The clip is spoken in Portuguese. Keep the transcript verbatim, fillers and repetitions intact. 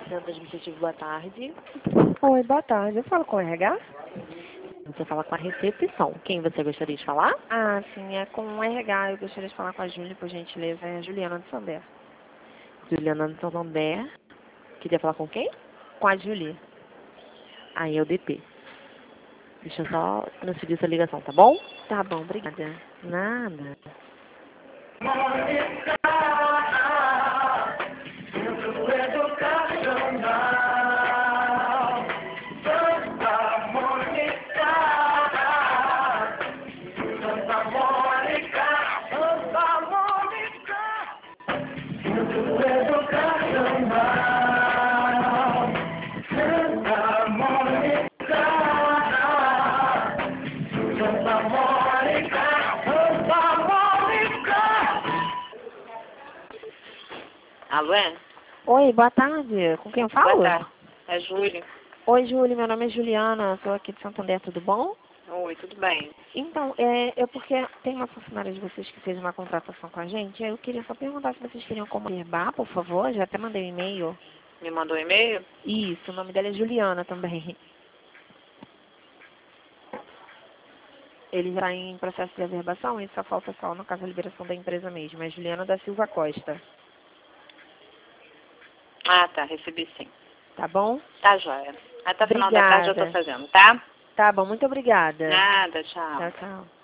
Centro Administrativo, boa tarde. Oi, boa tarde. Eu falo com o R H? Você fala com a recepção. Quem você gostaria de falar? Ah, sim, é com o R H. Eu gostaria de falar com a Júlia, por gentileza. É a Juliana de Sandé. Juliana de Santander. Queria falar com quem? Com a Júlia. Aí é o D P. Deixa eu só transferir essa ligação, tá bom? Tá bom, obrigada. Nada. Alô, é? Oi, boa tarde. Com quem eu falo? Boa tarde. É Júlia. Oi, Júlia. Meu nome é Juliana. Sou aqui de Santander. Tudo bom? Oi, tudo bem? Então, é, é porque tem uma funcionária de vocês que fez uma contratação com a gente. Aí eu queria só perguntar se vocês teriam como reservar, por favor. Já até mandei um e-mail. Me mandou um e-mail? Isso, o nome dela é Juliana também. Ele já em processo de reservação e só falta só, no caso, a liberação da empresa mesmo. É Juliana da Silva Costa. Ah, tá. Recebi sim. Tá bom? Tá, joia. Até o final da tarde eu tô Obrigada. fazendo, tá? Tá bom, muito obrigada. Nada, tchau. Tchau, tchau.